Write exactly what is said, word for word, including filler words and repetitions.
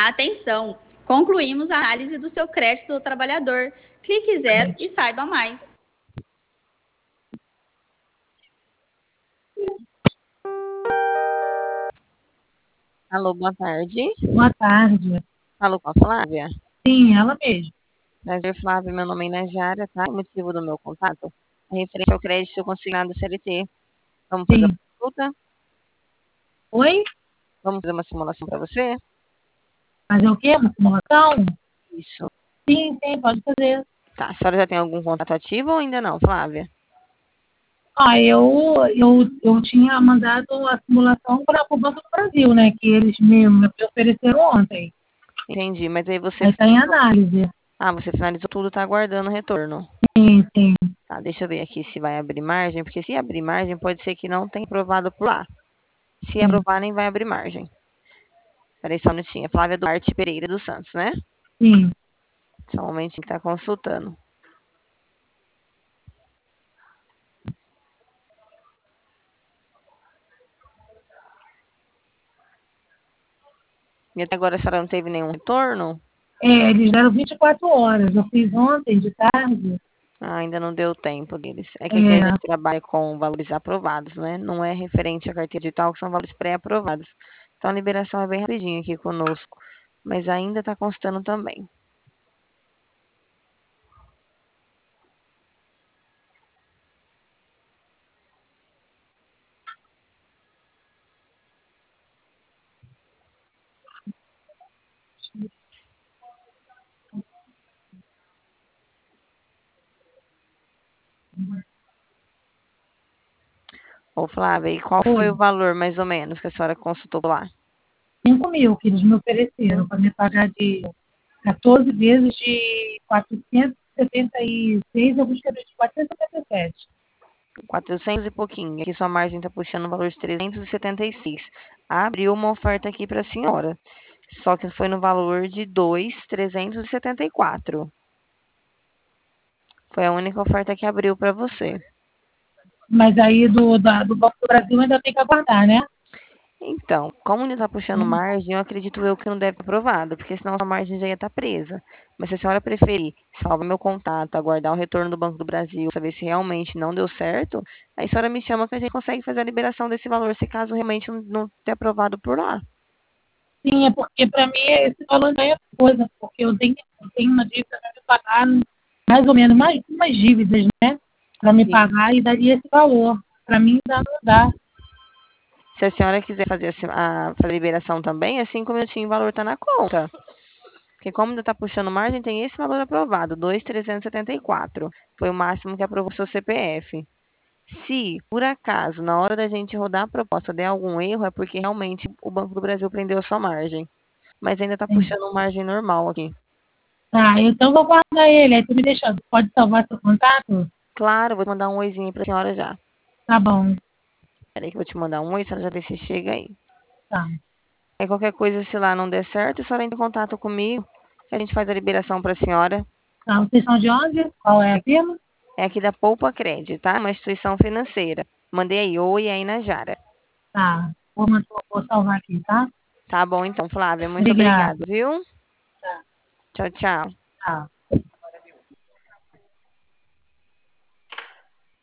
Atenção! Concluímos a análise do seu crédito do trabalhador. Clique zero e saiba mais. Alô, boa tarde. Boa tarde. Alô, com a Flávia? Sim, ela mesma. Prazer, Flávia. Meu nome é Najara, tá? O motivo do meu contato é referente ao crédito consignado C L T. Vamos fazer Sim. uma consulta? Oi? Vamos fazer uma simulação para você? Fazer o quê? Uma simulação? Isso. Sim, sim, pode fazer. Tá. A senhora já tem algum contato ativo ou ainda não, Flávia? Ah, eu, eu, eu tinha mandado a simulação para o Banco do Brasil, né? Que eles me, me ofereceram ontem. Entendi, mas aí você... Aí está em análise. Ah, você finalizou tudo, tá aguardando o retorno. Sim, sim. Tá, deixa eu ver aqui se vai abrir margem, porque se abrir margem, pode ser que não tenha aprovado por lá. Se Sim. aprovar, nem vai abrir margem. Peraí só um minutinho. Flávia Duarte Pereira dos Santos, né? Sim. Só um momentinho que tá consultando. E até agora a senhora não teve nenhum retorno? É, eles deram vinte e quatro horas. Eu fiz ontem de tarde. Ah, ainda não deu tempo deles. É que aqui a É, gente trabalha com valores aprovados, né? Não é referente à carteira digital, que são valores pré-aprovados. Então a liberação é bem rapidinho aqui conosco. Mas ainda está constando também. Ô, Flávia, e qual foi Oi. o valor, mais ou menos, que a senhora consultou lá? cinco mil que eles me ofereceram para me pagar de quatorze vezes de quatrocentos e setenta e seis, eu busquei de quatrocentos e setenta e sete. quatrocentos e pouquinho. Aqui sua margem está puxando o valor de trezentos e setenta e seis. Abriu uma oferta aqui para a senhora. Só que foi no valor de dois mil trezentos e setenta e quatro. Foi a única oferta que abriu para você. Mas aí do, da, do Banco do Brasil ainda tem que aguardar, né? Então, como ele está puxando margem, eu acredito eu que não deve ter aprovado, porque senão a margem já ia estar presa. Mas se a senhora preferir salvar meu contato, aguardar o retorno do Banco do Brasil, saber se realmente não deu certo, aí a senhora me chama que a gente consegue fazer a liberação desse valor, se caso realmente não, não ter aprovado por lá. Sim, é porque para mim esse valor já é coisa, porque eu tenho, eu tenho uma dívida para me pagar, mais ou menos, mais umas dívidas, né? Para me Sim. pagar e daria esse valor. Para mim dá, não dá. Se a senhora quiser fazer a, a liberação também, é cinco minutinhos e o valor está na conta. Porque como ainda está puxando margem, tem esse valor aprovado, dois mil trezentos e setenta e quatro. Foi o máximo que aprovou seu C P F. Se, por acaso, na hora da gente rodar a proposta der algum erro, é porque realmente o Banco do Brasil prendeu a sua margem. Mas ainda está Sim. puxando margem normal aqui. Tá, então vou guardar ele. Aí tu me deixa, pode salvar seu contato? Claro, vou mandar um oizinho para a senhora já. Tá bom. Peraí que eu vou te mandar um oi, a senhora já vê se chega aí. Tá. Aí qualquer coisa, se lá não der certo, a senhora entra em contato comigo, que a gente faz a liberação para a senhora. Tá, vocês são de onde? Qual é a firma? É aqui da Poupa Crédito, tá? Uma instituição financeira. Mandei aí, oi aí na Jara. Tá. Vou, mandar- vou salvar aqui, tá? Tá bom então, Flávia. Muito Obrigada. obrigada, viu? Tá. Tchau, tchau. Tchau.